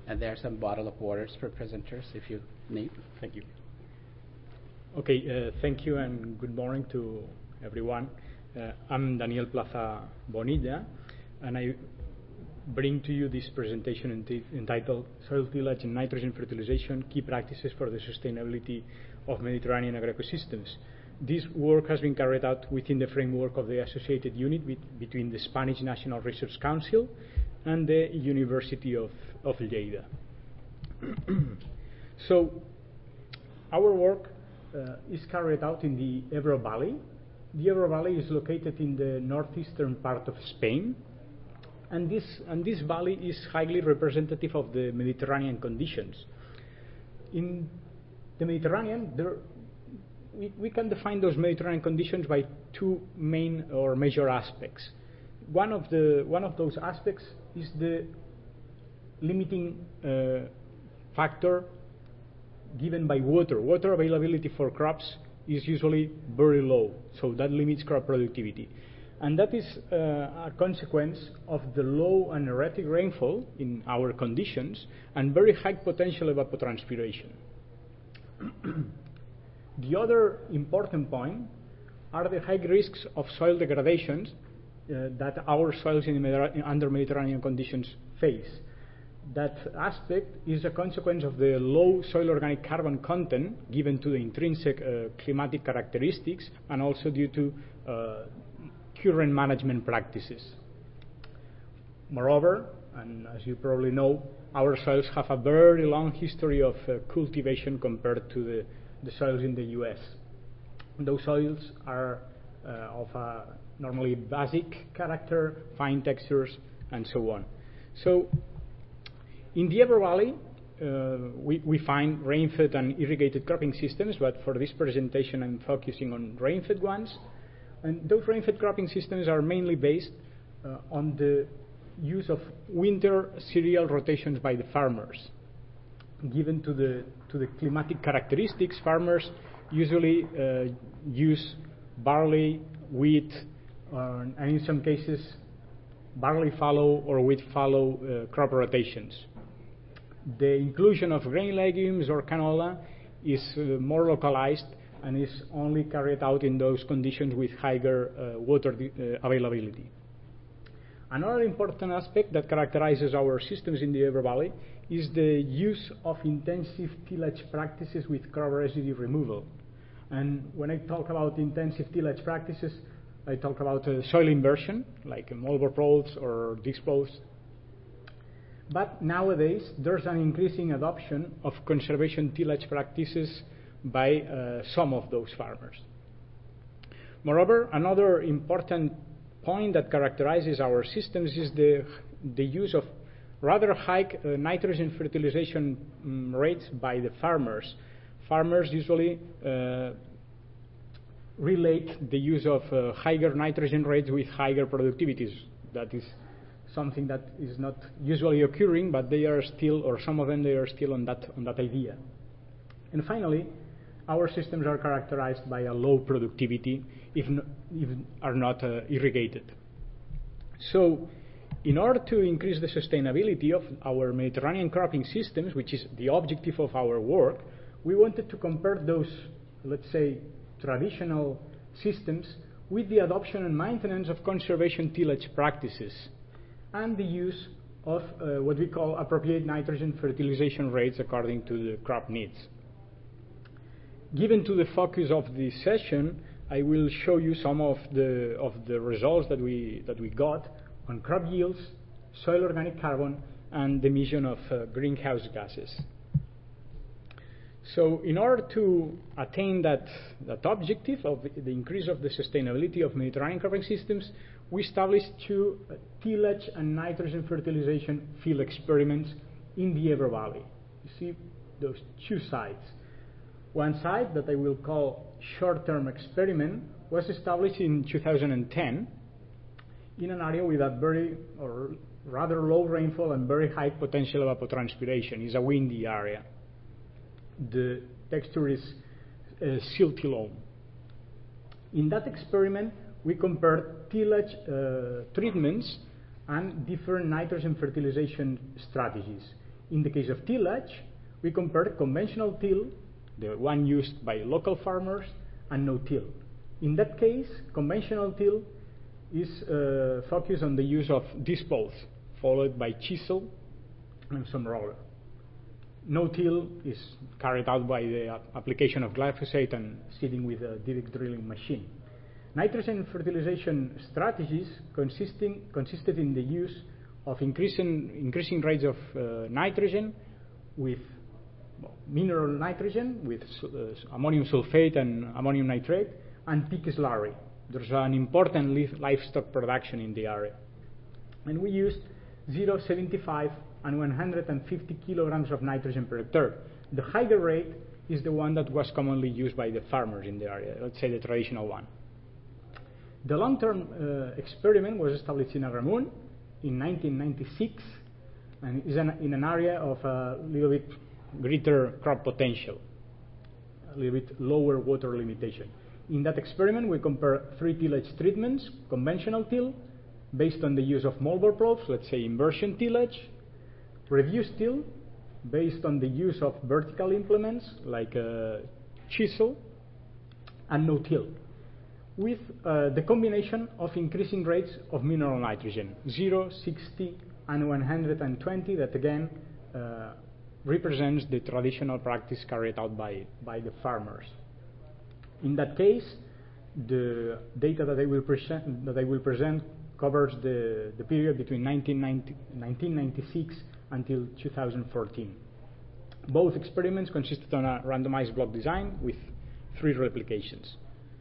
And there are some bottle of waters for presenters if you need. Thank you. Okay, thank you and good morning to everyone. I'm Daniel Plaza Bonilla, and I bring to you this presentation entitled Soil Tillage and Nitrogen Fertilization, Key Practices for the Sustainability of Mediterranean Agroecosystems. This work has been carried out within the framework of the associated unit between the Spanish National Research Council and the University of Lleida. So, our work is carried out in the Ebro Valley. The Ebro Valley is located in the northeastern part of Spain, and this valley is highly representative of the Mediterranean conditions. In the Mediterranean, we can define those Mediterranean conditions by two main or major aspects. One of those aspects is the limiting factor given by water. Water availability for crops is usually very low, so that limits crop productivity. And that is a consequence of the low and erratic rainfall in our conditions and very high potential evapotranspiration. The other important point are the high risks of soil degradations that our soils under Mediterranean conditions face. That aspect is a consequence of the low soil organic carbon content given to the intrinsic climatic characteristics and also due to current management practices. Moreover, and as you probably know, our soils have a very long history of cultivation compared to the soils in the US. Those soils are of a normally basic character, fine textures, and so on. So, in the Ebro Valley, we find rain-fed and irrigated cropping systems, but for this presentation I'm focusing on rain-fed ones. And those rain-fed cropping systems are mainly based on the use of winter cereal rotations by the farmers. Given to the climatic characteristics, farmers usually use barley, wheat, and in some cases barley fallow or wheat fallow crop rotations. The inclusion of grain legumes or canola is more localized and is only carried out in those conditions with higher water availability. Another important aspect that characterizes our systems in the Ebro Valley is the use of intensive tillage practices with crop residue removal. And when I talk about intensive tillage practices, I talk about soil inversion, like Molbor-Prols or Dix-Pros. But nowadays, there's an increasing adoption of conservation tillage practices by some of those farmers. Moreover, another important point that characterizes our systems is the use of rather high nitrogen fertilization rates by the farmers. Farmers usually relate the use of higher nitrogen rates with higher productivities. That is something that is not usually occurring, but they are still, or some of them, they are still on that idea. And finally, our systems are characterized by a low productivity if are not irrigated. So, in order to increase the sustainability of our Mediterranean cropping systems, which is the objective of our work, we wanted to compare those, let's say, traditional systems with the adoption and maintenance of conservation tillage practices and the use of what we call appropriate nitrogen fertilization rates according to the crop needs. Given to the focus of this session, I will show you some of the results that we got on crop yields, soil organic carbon, and the emission of greenhouse gases. So, in order to attain that objective of the increase of the sustainability of Mediterranean cropping systems, we established two tillage and nitrogen fertilization field experiments in the Ebro Valley. You see those two sites. One site that I will call short-term experiment was established in 2010 in an area with a very or rather low rainfall and very high potential evapotranspiration. It's a windy area. The texture is silty loam. In that experiment, we compared tillage treatments and different nitrogen fertilization strategies. In the case of tillage, we compared conventional till, the one used by local farmers, and no-till. In that case, conventional till is focused on the use of disples, followed by chisel and some roller. No-till is carried out by the application of glyphosate and seeding with a direct drilling machine. Nitrogen fertilization strategies consisted in the use of increasing rates of nitrogen with mineral nitrogen, with ammonium sulfate and ammonium nitrate, and peak slurry. There's an important livestock production in the area. And we used 0, 75, and 150 kilograms of nitrogen per hectare. The higher rate is the one that was commonly used by the farmers in the area, let's say the traditional one. The long-term experiment was established in Agramunt in 1996 and is in an area of a little bit greater crop potential, a little bit lower water limitation. In that experiment, we compare 3 tillage treatments: conventional till, based on the use of moldboard probes, let's say inversion tillage; reduced till, based on the use of vertical implements like a chisel; and no-till, with the combination of increasing rates of mineral nitrogen, 0, 60, and 120, that again represents the traditional practice carried out by the farmers. In that case, the data that I will present covers the period between 1996 until 2014. Both experiments consisted on a randomized block design with 3 replications.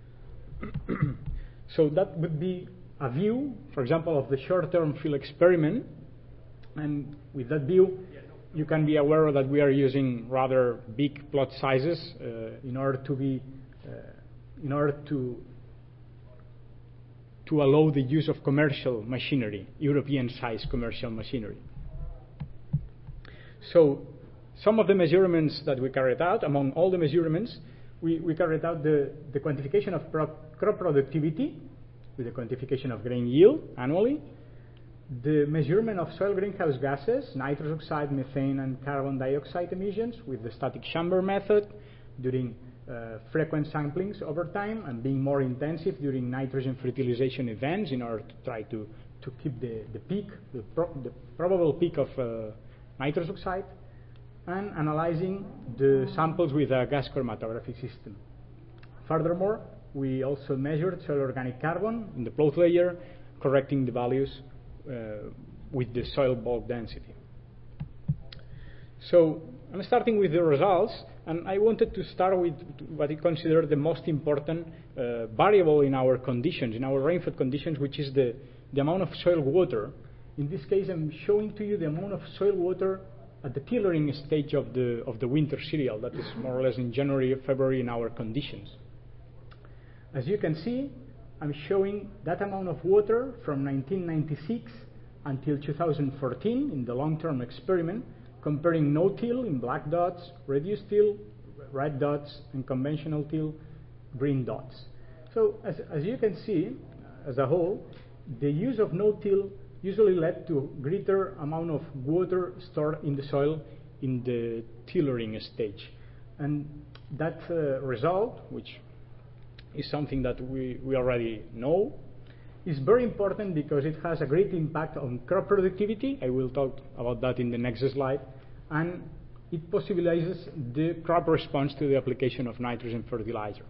So that would be a view, for example, of the short-term field experiment. And with that view, you can be aware that we are using rather big plot sizes in order to allow the use of commercial machinery, European-sized commercial machinery. So some of the measurements that we carried out, among all the measurements, we carried out the quantification of crop productivity with the quantification of grain yield annually, the measurement of soil greenhouse gases, nitrous oxide, methane, and carbon dioxide emissions with the static chamber method during frequent samplings over time and being more intensive during nitrogen fertilization events in order to try to keep the peak, the probable peak of nitrous oxide, and analyzing the samples with a gas chromatography system. Furthermore, we also measured soil organic carbon in the plot layer, correcting the values with the soil bulk density. So I'm starting with the results, and I wanted to start with what I consider the most important variable in our conditions, in our rainfall conditions, which is the amount of soil water. In this case, I'm showing to you the amount of soil water at the tillering stage of the winter cereal, that is more or less in January or February in our conditions. As you can see, I'm showing that amount of water from 1996 until 2014 in the long-term experiment, comparing no-till in black dots, reduced till, red dots, and conventional till, green dots. So as you can see, as a whole, the use of no-till usually led to greater amount of water stored in the soil in the tillering stage. And that result, which is something that we already know, is very important because it has a great impact on crop productivity. I will talk about that in the next slide. And it possibilities the crop response to the application of nitrogen fertilizer.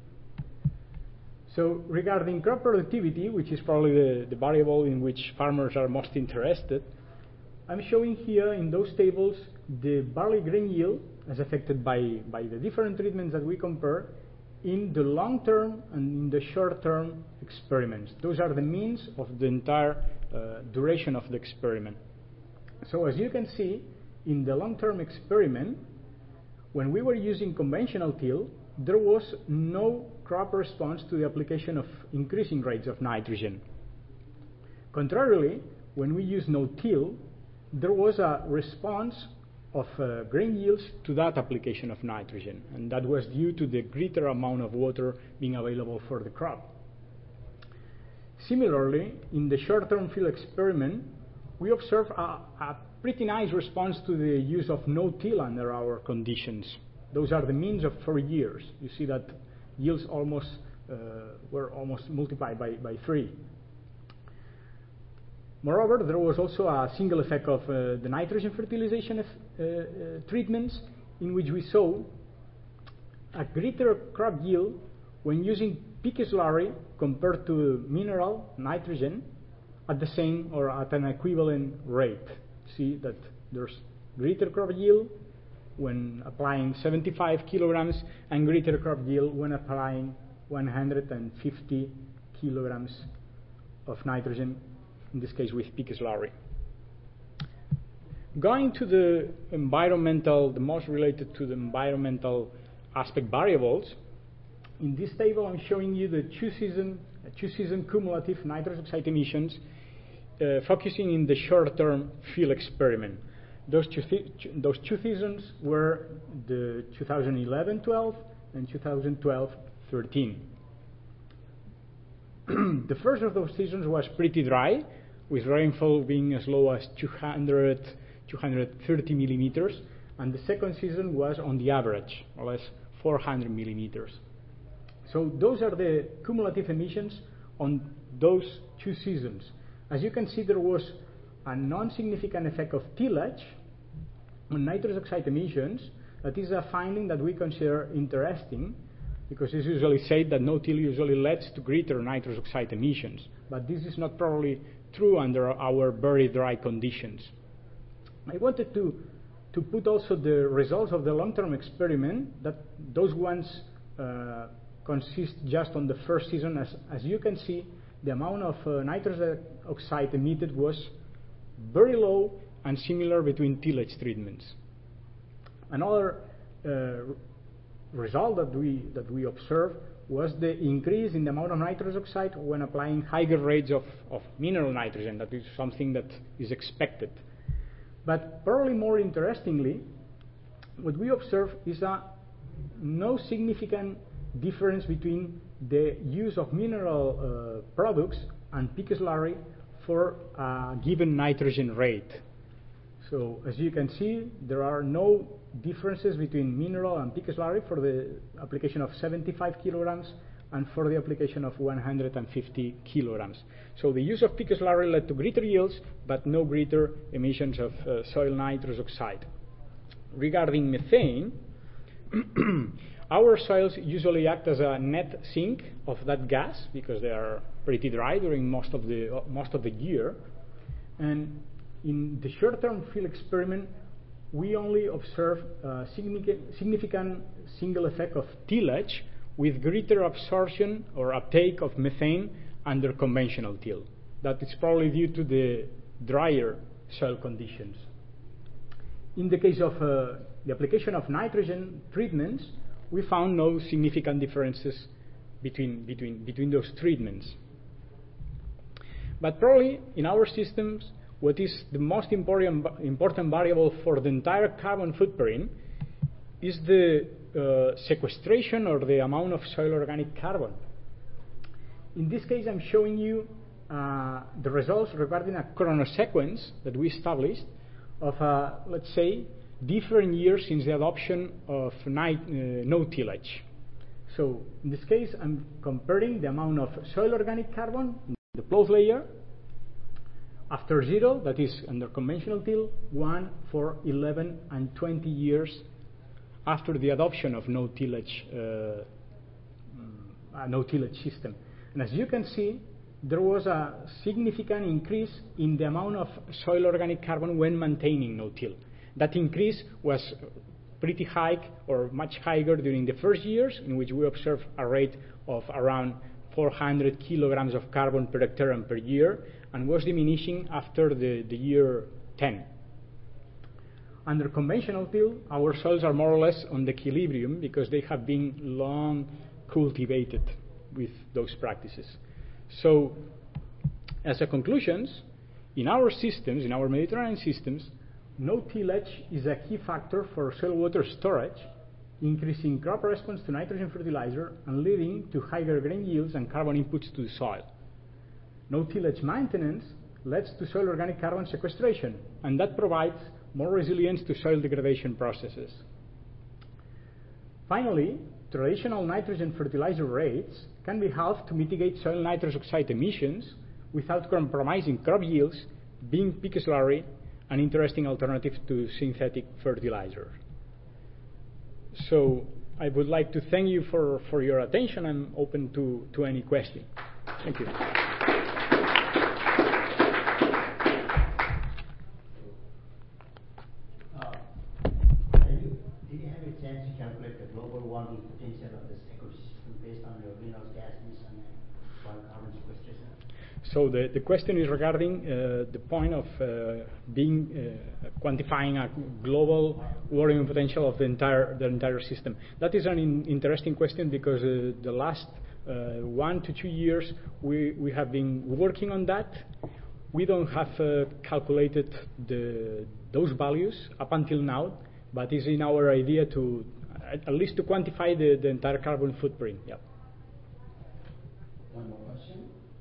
So regarding crop productivity, which is probably the variable in which farmers are most interested, I'm showing here in those tables the barley grain yield as affected by the different treatments that we compare in the long-term and in the short-term experiments. Those are the means of the entire duration of the experiment. So as you can see, in the long-term experiment, when we were using conventional till, there was no crop response to the application of increasing rates of nitrogen. Contrarily, when we use no-till, there was a response of grain yields to that application of nitrogen, and that was due to the greater amount of water being available for the crop. Similarly, in the short-term field experiment, we observe a pretty nice response to the use of no-till under our conditions. Those are the means of 4 years. You see that yields were almost multiplied by 3. Moreover, there was also a single effect of the nitrogen fertilization treatments, in which we saw a greater crop yield when using peak slurry compared to mineral nitrogen at the same or at an equivalent rate. See that there's greater crop yield when applying 75 kilograms and greater crop yield when applying 150 kilograms of nitrogen, in this case with peak slurry. Going to the environmental, the most related to the environmental aspect variables, in this table I'm showing you the two-season cumulative nitrous oxide emissions, focusing in the short-term field experiment. Those two seasons were the 2011-12 and 2012-13. The first of those seasons was pretty dry, with rainfall being as low as 230 millimeters, and the second season was on the average, more or less 400 millimeters. So those are the cumulative emissions on those 2 seasons. As you can see, there was a non-significant effect of tillage on nitrous oxide emissions. That is a finding that we consider interesting, because it's usually said that no-till usually leads to greater nitrous oxide emissions, but this is not probably true under our very dry conditions. I wanted to put also the results of the long-term experiment, that those ones consist just on the first season. As you can see, the amount of nitrous oxide emitted was very low and similar between tillage treatments. Another result that we observed was the increase in the amount of nitrous oxide when applying higher rates of mineral nitrogen. That is something that is expected. But probably more interestingly, what we observe is no significant difference between the use of mineral products and peak slurry for a given nitrogen rate. So as you can see, there are no differences between mineral and peak slurry for the application of 75 kilograms and for the application of 150 kilograms. So the use of peak slurry led to greater yields, but no greater emissions of soil nitrous oxide. Regarding methane, our soils usually act as a net sink of that gas, because they are pretty dry during most of the year. And in the short-term field experiment, we only observe a significant single effect of tillage with greater absorption or uptake of methane under conventional till. That is probably due to the drier soil conditions. In the case of the application of nitrogen treatments, we found no significant differences between those treatments. But probably in our systems, what is the most important variable for the entire carbon footprint is the sequestration or the amount of soil organic carbon. In this case, I'm showing you the results regarding a chronosequence that we established of, let's say, different years since the adoption of no tillage. So in this case, I'm comparing the amount of soil organic carbon in the closed layer after 0, that is under conventional till, 1, 4, 11, and 20 years after the adoption of no tillage system. And as you can see, there was a significant increase in the amount of soil organic carbon when maintaining no till. That increase was pretty high, or much higher, during the first years, in which we observed a rate of around 400 kilograms of carbon per hectare per year, and was diminishing after the year 10. Under conventional till, our soils are more or less on the equilibrium, because they have been long cultivated with those practices. So, as a conclusion, in our systems, in our Mediterranean systems, no tillage is a key factor for soil water storage, increasing crop response to nitrogen fertilizer and leading to higher grain yields and carbon inputs to the soil. No tillage maintenance leads to soil organic carbon sequestration, and that provides more resilience to soil degradation processes. Finally, traditional nitrogen fertilizer rates can be halved to mitigate soil nitrous oxide emissions without compromising crop yields, being peak slurry an interesting alternative to synthetic fertilizer. So I would like to thank you for your attention. I'm open to any question. Thank you. Did you have a chance to calculate the global warming potential of this ecosystem based on your greenhouse gas emission and carbon sequestration? So the question is regarding the point of quantifying a global warming potential of the entire system. That is an interesting question because the last 1 to 2 years we have been working on that. We don't have calculated those values up until now, but it's in our idea to at least to quantify the entire carbon footprint. Yeah. One more question.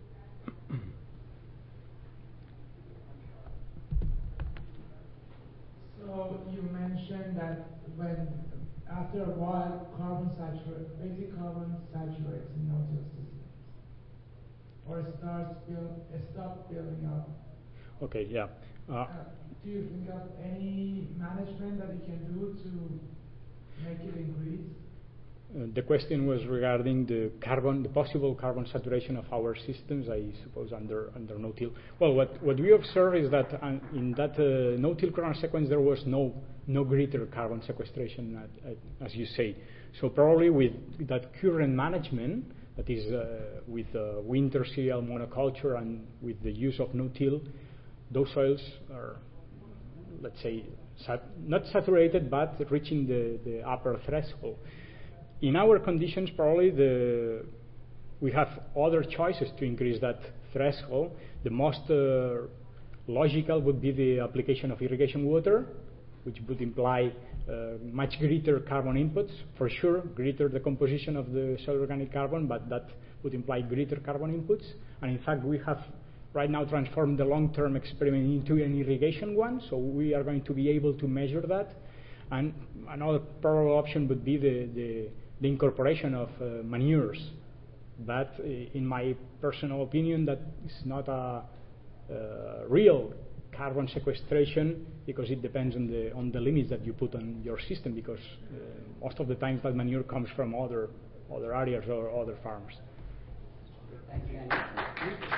So you mentioned that when after a while basic carbon saturates in no-till systems, or stop building up. Okay. Yeah. Do you think of any management that you can do to make it increase? The question was regarding the possible carbon saturation of our systems, I suppose, under no-till. Well, what we observe is that in that no-till chrono sequence there was no greater carbon sequestration, as you say. So probably with that current management, that is with winter cereal monoculture and with the use of no-till, those soils are, let's say, not saturated, but reaching the upper threshold. In our conditions, probably we have other choices to increase that threshold. The most logical would be the application of irrigation water, which would imply much greater carbon inputs, for sure, greater the composition of the soil organic carbon, but that would imply greater carbon inputs. And in fact, we have right now transformed the long-term experiment into an irrigation one, so we are going to be able to measure that. And another probable option would be the incorporation of manures, but in my personal opinion, that is not a real carbon sequestration, because it depends on the limits that you put on your system, because most of the times that manure comes from other areas or other farms. Thank you.